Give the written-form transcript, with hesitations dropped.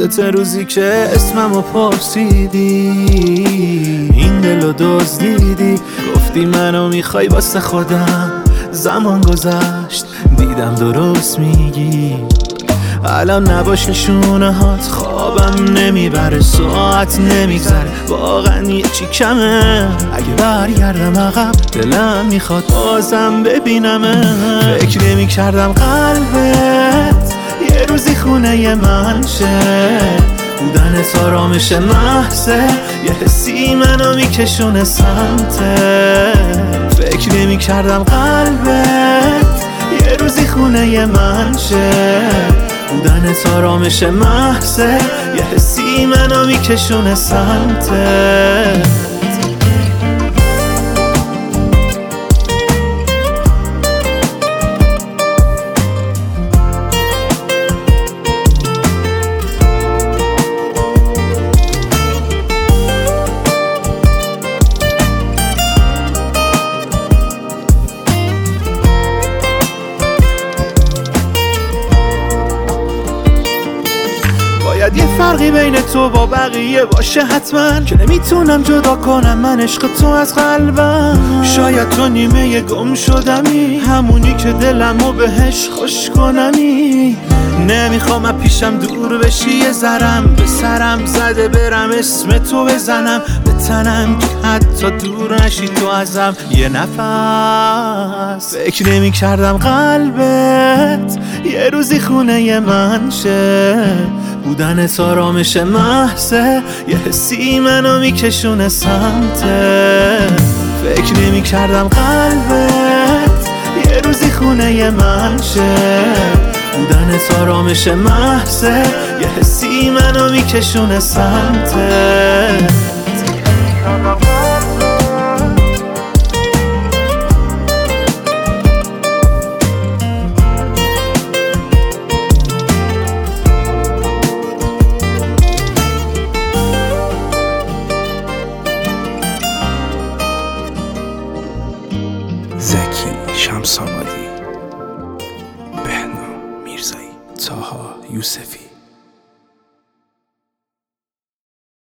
یادت روزی که اسممو پرسیدی، این دلو دزدیدی، گفتی منو میخوای واسه خودم. زمان گذشت دیدم درست میگی، الان نباشه شونه هات خوابم نمیبره، ساعت نمیگذره، واقعا یه چی کمه. اگه برگردم عقب دلم میخواد بازم ببینمه. فکر نمیکردم قلبت یه روزی خونه من شه، بودنت آرامش محضه، یه حسی منو میکشونه سمته. فکر نمیکردم قلبت یه روزی خونه من شه، بودنت آرامش محضه، یه حسی منو میکشونه سمته. باید یه فرقی بین تو با بقیه باشه حتما، که نمیتونم جدا کنم من عشق تو از قلبم. شاید تو نیمه گم شدمی، همونی که دلمو بهش خوش کنمی. نمیخوام از پیشم دور بشی، یه ذرم به سرم زده برم اسم تو بزنم به تنم، که حتی دور نشی تو ازم یه نفس. فکر نمی کردم قلبت یه روزی خونه من شه، بودنت آرامش محضه، یه حسی منو میکشونه سمته. فکر نمی کردم قلبت یه روزی خونه من شه، بودنت آرامش محضه، یه حسی منو میکشونه سمته. زکی شمس‌آبادی، بهنام میرزایی، طاها یوسفی.